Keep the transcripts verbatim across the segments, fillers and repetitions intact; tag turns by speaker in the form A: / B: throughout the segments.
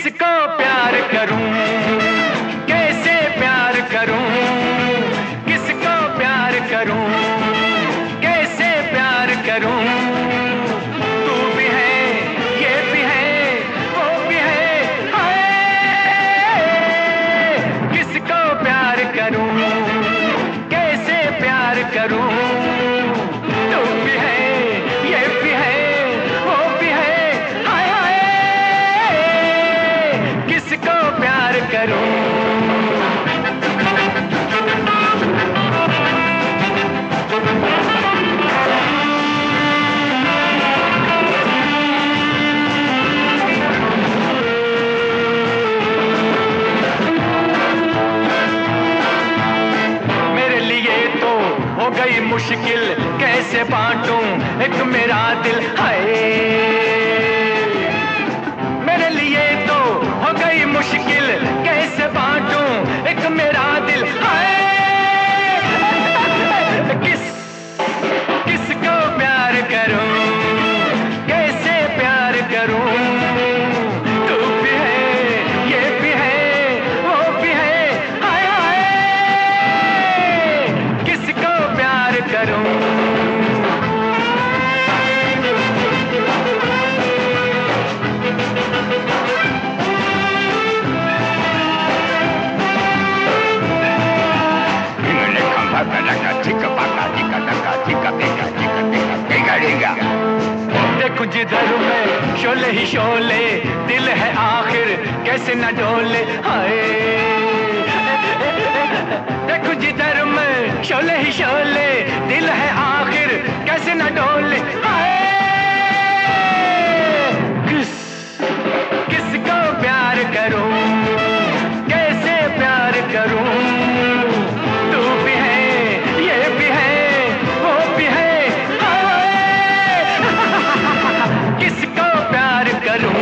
A: किसको प्यार करूं, कैसे प्यार करूं, किसको प्यार करूं, कैसे प्यार करूं। तू भी है, ये भी है, वो भी है, हाय। किसको प्यार करूं, कैसे प्यार करूं। तू भी है, ये भी है, वो भी है, हाय हाय। किसको प्यार करूं। हो गई मुश्किल कैसे बांटूं एक मेरा दिल, हाय। मेरे लिए तो हो गई मुश्किल कैसे बांटूं एक मेरा दिल, हाय। किस किसको प्यार करूं, कैसे प्यार करूं। तू भी है, ये भी है, वो भी है, हाय हाय। किसको प्यार करूं। देखूं जिधर मैं शोले ही शोले, दिल है आखिर कैसे न डोले, हाय। देखूं जिधर मैं शोले ही शोले, दिल है आखिर कैसे न डोले, हाय। किस किसको प्यार करूं, कैसे प्यार करूं। तू भी है, ये भी है, वो भी है, हाय। किसको प्यार करूं।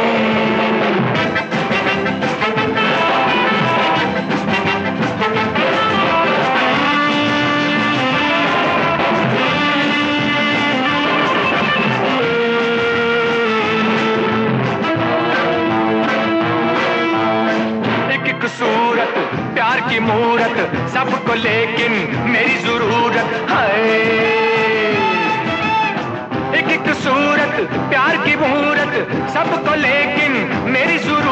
A: सूरत प्यार की मूरत सबको लेकिन मेरी जरूरत, है। एक एक सूरत प्यार की मूरत सबको लेकिन मेरी जरूरत।